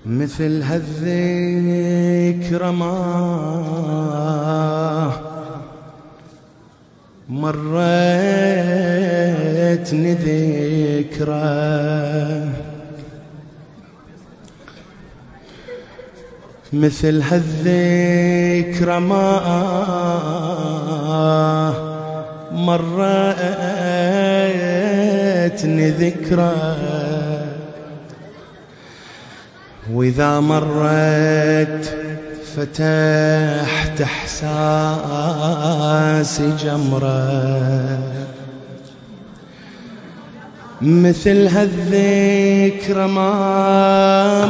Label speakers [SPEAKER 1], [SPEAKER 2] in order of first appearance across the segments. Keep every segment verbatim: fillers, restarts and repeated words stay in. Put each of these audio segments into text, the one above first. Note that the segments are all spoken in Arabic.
[SPEAKER 1] مثل هالذكرى ما مرتني ذكرى، مثل هالذكرى ما مرتني ذكرى، وإذا مرت فتحت إحساسي جمرة، مثل هالذكرى ما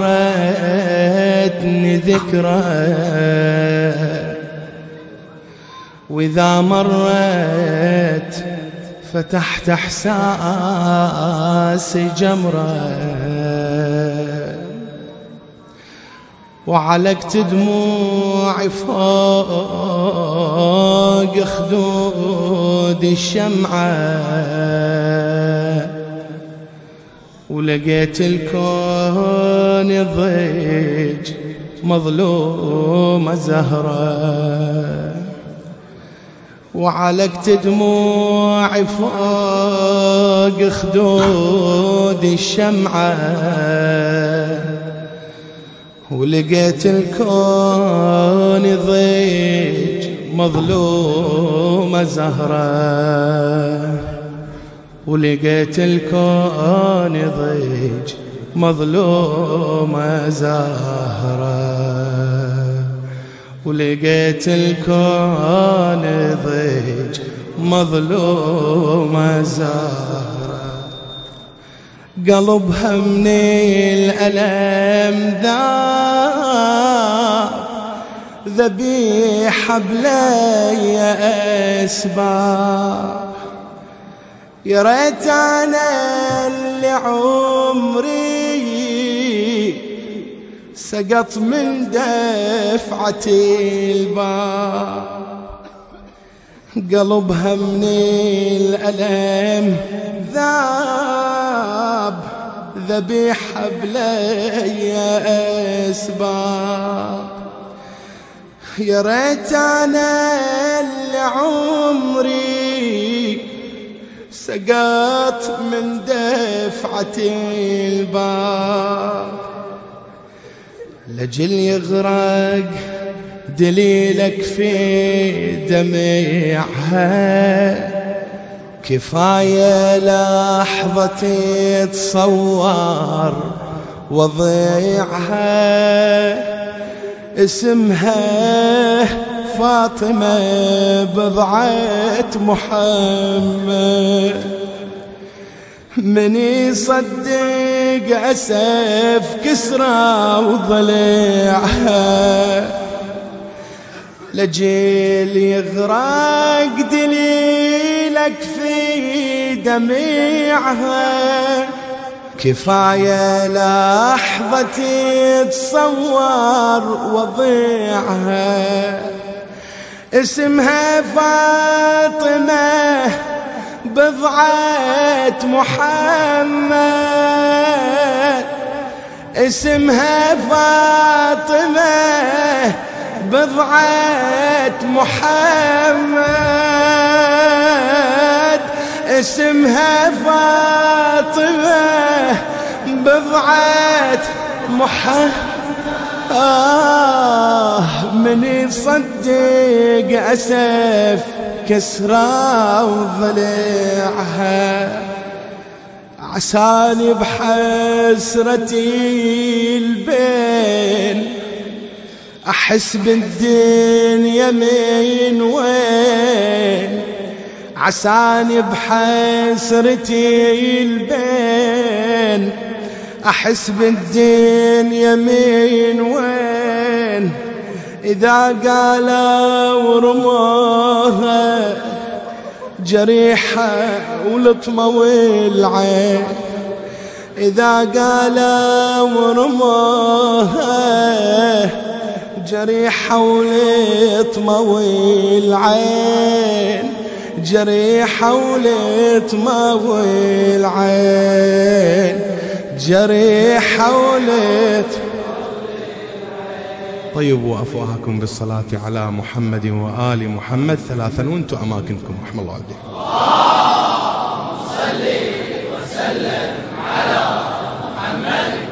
[SPEAKER 1] مرتني ذكرى، وإذا مرت فتحت إحساسي جمرة، وعلقت دموعي فوق خدود الشمعة، ولقيت الكون يضج مظلومة زهرة، وعلقت دموعي فوق خدود الشمعة، ولقيت الكون يضج مظلومة زهرة، ولقيت الكون يضج مظلومة زهرة، ولقيت الكون يضج مظلومة زهرة. قلبها من الألم ذاب ذبيحة بلي أسباب، يا ريت أنا اللي عمري سقط من دفعة الباب. قلبها من الألم ذاب ذبيحة بلي أسباب، يا ريت أنا اللي عمري سقط من دفعة الباب. لجل يغرق دليلك في دمعها، كفاية لحظة تتصور وضيعها، اسمها فاطمة بضعة محمد، من يصدق أسف كسرى وضلعها. لجيل يغرق دليلك في دمعها، كفاية لحظة تتصور وضيعها، اسمها فاطمة بضعة محمد، اسمها فاطمة بضعة محمد، اسمها فاطمة بضعة محمد. آه من يصدق أسف كسرى وضلعها، عساني بحسرتي البين أحس بالدنيا من وين، عساني بحسرتي البين أحس بالدنيا من وين، إذا قالوا رموها جريحة ولطمة العين، إذا قالوا رموها جريحة ولطمة العين، جريحة ولطمة العين، جريحة ولطمة طيبوا أفواهكم بالصلاة على محمد وآل محمد ثلاثا وانتم أماكنكم. رحم الله والديكم.
[SPEAKER 2] اللهم صل وسلم على محمد